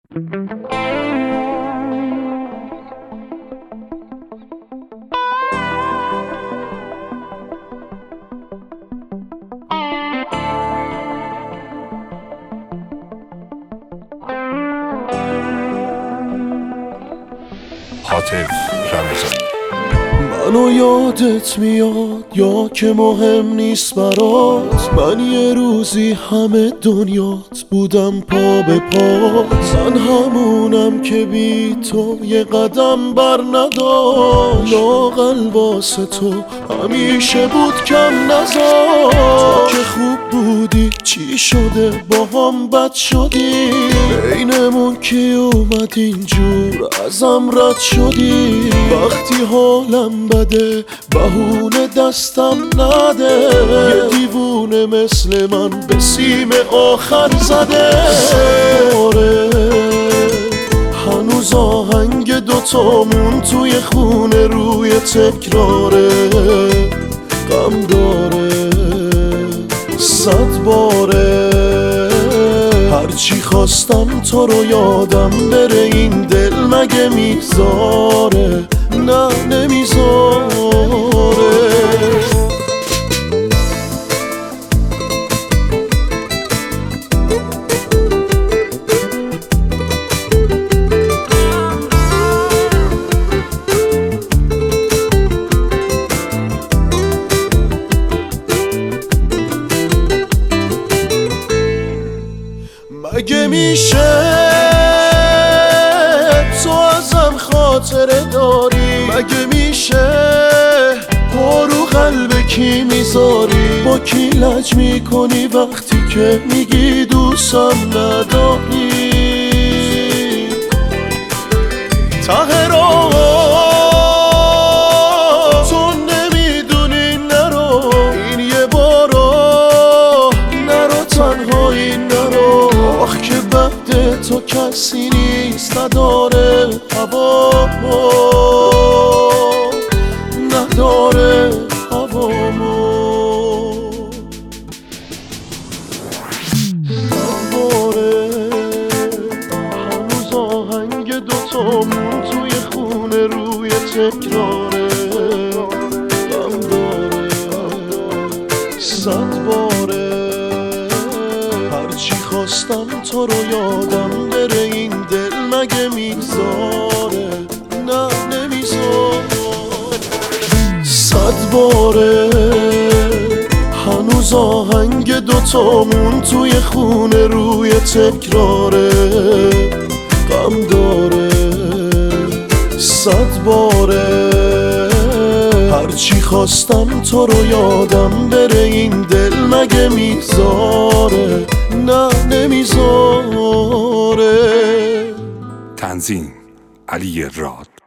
هاتف رمضانی. منو یادت میاد یا که مهم نیست برات؟ من یه روزی همه دنیات بودم پا به پات. من همونم که بی تو یه قدم بر نداشت. لااقل واسه تو همیشه بود کم نذاشت. تو که خوب بودی چی شده با هم بد شدی؟ بینمون کی اومد اینجور ازم رد شدی؟ وقتی حالم بده بهونه دستم نده. یه دیوونه مثل من به سیم آخر زده. آره هنوز آهنگ دوتامون توی خونه روی تکراره. غم داره 100 باره. هرچی خواستم تو رو یادم بره این دل مگه میذاره؟ نه نمیذاره. مگه میشه تو ازم خاطره داری؟ مگه میشه رو قلب کی میذاری؟ با کی لج میکنی وقتی که میگی دوستم نداری؟ ته راه تو نمیدونی نرو، این یه بارا نرو تنهایی نرو. آخ که بعد تو کسی نیست نداره هوامو، نداره هوامو. دوباره هنوز آهنگ دوتامون توی خونه روی تکراره. غم داره 100 باره. هرچی خواستم تو رو یادم بره این دل مگه میذاره؟ نه نمیذاره. 100 باره هنوز آهنگ دوتامون توی خونه روی تکراره. غم داره 100 باره. هرچی خواستم تو رو یادم بره این دل مگه میذاره؟ نه نمیذاره. تنظیم علی راد.